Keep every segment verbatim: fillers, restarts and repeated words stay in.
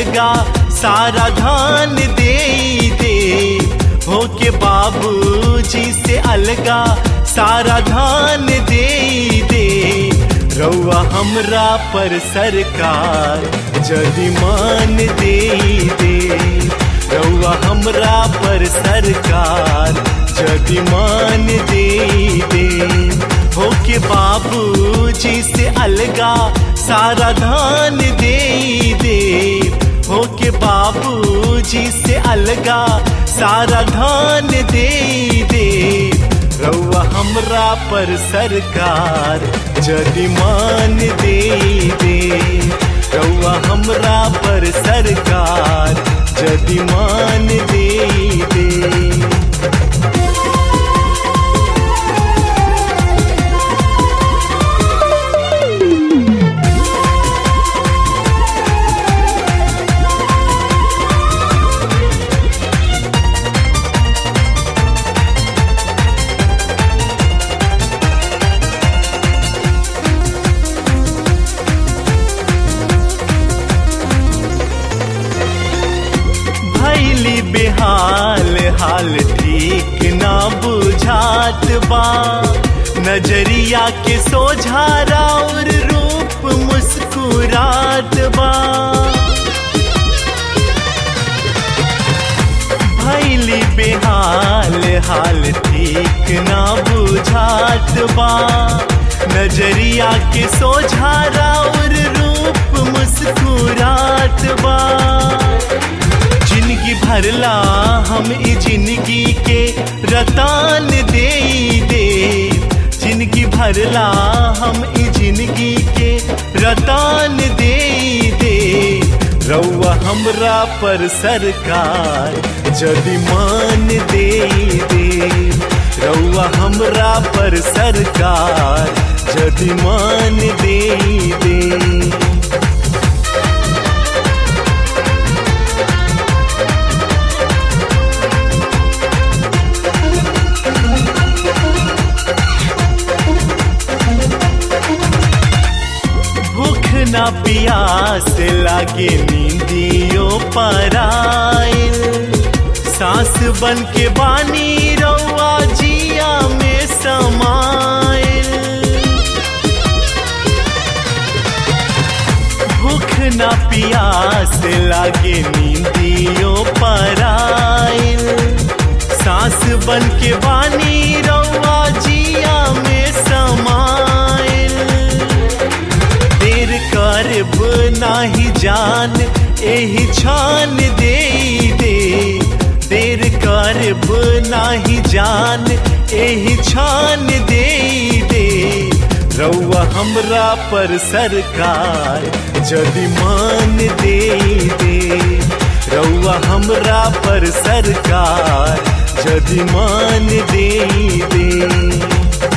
अलगा सारा धान दे दे, हो के बाबूजी से अलगा सारा धान दे दे। रउआ हमरा पर सरकार जदि मान दे दे, रउआ हमरा पर सरकार जदि मान दे दे, हो के बाबूजी से अलगा सारा धान दे दे, हो के बाबूजी से अलगा सारा धान दे दे। रउआ हमरा पर सरकार जदि मान दे दे, रउआ हमरा पर सरकार जदि मान दे दे। बेहाल हाल ठीक ना बुझात बा, नजरिया के सोझा राउर रूप मुस्कुरात बा। भैली बेहाल हाल ठीक ना बुझात बा, नजरिया के सोझा राउर रूप मुस्कुरात बा। जिंदगी भरला हम ई जिंदगी के रतान दे दे, जिंदगी भरला हम ई जिंदगी के रतान दे दे। रउआ हमरा पर सरकार जदि मान दे दे, रउआ हमरा पर सरकार जदि मान दे दे। ना पियास लागे नींदियों पराइल, सांस बन के बानी रउआ जिया में समाइल। भूख ना पियास लागे नींदियों पराइल, सांस बन के बानी रउआ जिया में समाइल। देर करब नाही जान एही छान दे दे, देर करब नाही जान एही छान दे दे। रउआ हमरा पर सरकार जदि मान दे दे, रउआ हमरा पर सरकार जदि मान दे दे।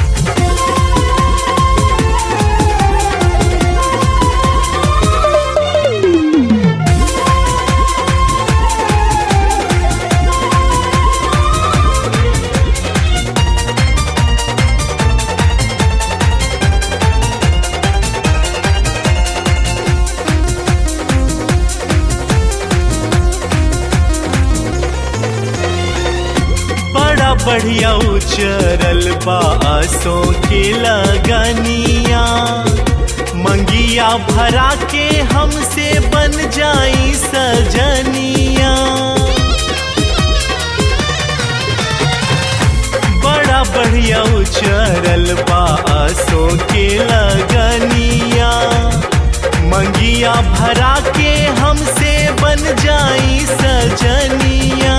बढ़िया उचरल बासों के लगनिया, मंगिया भरा के हमसे बन जाई सजनिया। बड़ा बढ़िया उचरल बासों के लगनिया, मंगिया भरा के हमसे बन जाई सजनिया।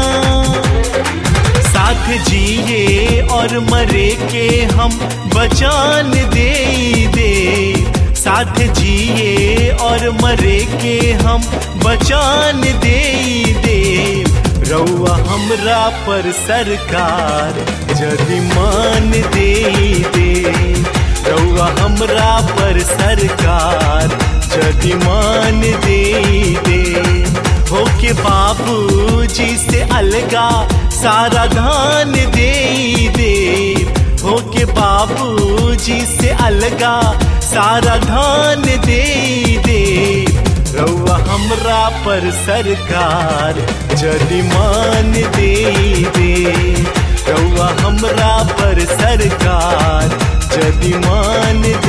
साथ जिए और मरे के हम बचान दे दे, साथ जिए और मरे के हम बचान दे दे। रउआ हमरा पर सरकार जदि मान दे दे, रउआ हमरा पर सरकार जदि मान दे दे। होके बाबूजी से अलगा सारा धान दे दे, होके बाबूजी से अलगा सारा धान दे दे। रउआ हमरा पर सरकार जदि मान दे दे रउआ हमरा पर सरकार जदि मान